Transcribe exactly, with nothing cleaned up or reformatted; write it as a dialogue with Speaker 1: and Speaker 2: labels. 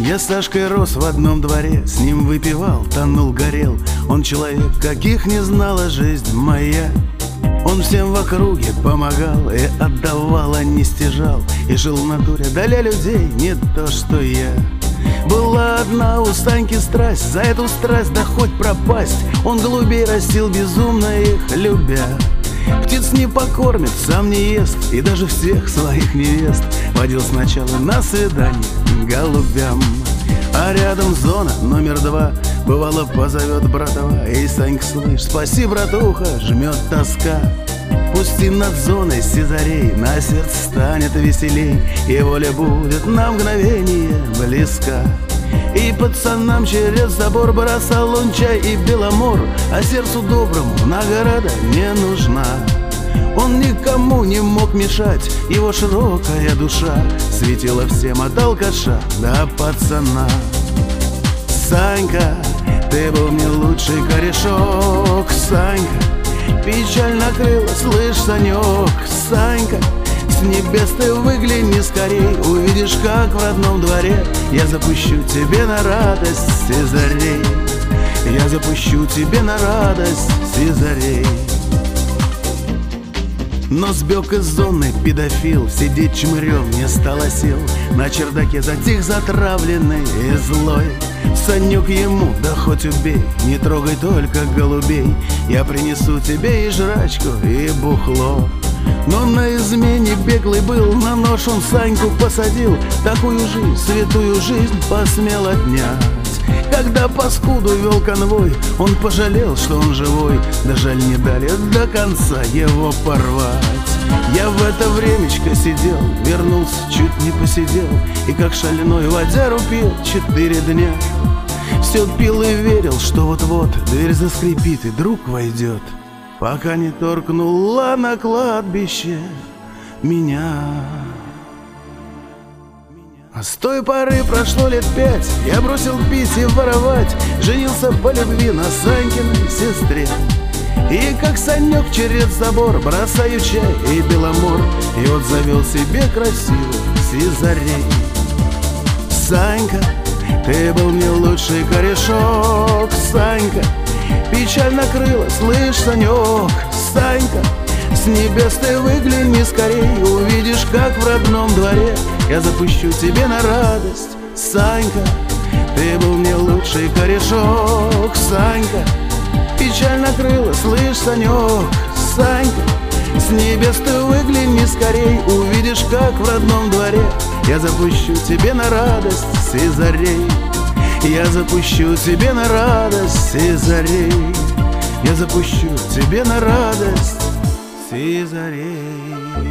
Speaker 1: Я с Сашкой рос в одном дворе, с ним выпивал, тонул, горел. Он человек, каких не знала жизнь моя. Он всем в округе помогал и отдавал, а не стяжал. И жил в натуре, даля людей, не то что я. Была одна у Саньки страсть, за эту страсть да хоть пропасть. Он голубей растил, безумно их любя. Птиц не покормит, сам не ест, и даже всех своих невест водил сначала на свидание голубям. А рядом зона номер два, бывало позовет братова: эй, Санька, слышь, спаси, братуха, жмет тоска. Пусти над зоной сизарей, на сердце станет веселей, и воля будет на мгновение близка. И пацанам через забор бросал он чай и беломор, а сердцу доброму награда не нужна. Он никому не мог мешать, его широкая душа светила всем от алкаша до пацана. Санька, ты был мне лучший корешок, Санька, печаль накрыла, слышь, Санек, Санька, с небес ты выгляни скорей, увидишь, как в родном дворе я запущу тебе на радость сизарей. Я запущу тебе на радость сизарей. Но сбег из зоны педофил, сидеть чмырем не стало сил. На чердаке затих затравленный и злой. Санек ему, да хоть убей, не трогай только голубей. Я принесу тебе и жрачку, и бухло. Но на измене беглый был, на нож он Саньку посадил. Такую жизнь, святую жизнь посмел отнять. Когда паскуду вел конвой, он пожалел, что он живой. Да жаль, не дали до конца его порвать. Я в это времечко сидел, вернулся, чуть не посидел, и как шальной водяру пил четыре дня. Все пил и верил, что вот-вот дверь заскрипит и друг войдет, пока не торкнула на кладбище меня. А с той поры прошло лет пять, я бросил пить и воровать, женился по любви на Санькиной сестре. И как Санек через забор бросаю чай и беломор, и вот завел себе красивых сизарей. Санька, ты был мне лучший корешок, Санька, печаль накрыла, слышь, Санек, Санька, с небес ты выгляни скорей, увидишь, как в родном дворе я запущу тебе на радость. Санька, ты был мне лучший корешок, Санька, печаль накрыла, слышь, Санек, Санька, с небес ты выгляни скорей, увидишь, как в родном дворе я запущу тебе на радость сизарей. Я запущу тебе на радость сизарей. Я запущу тебе на радость сизарей.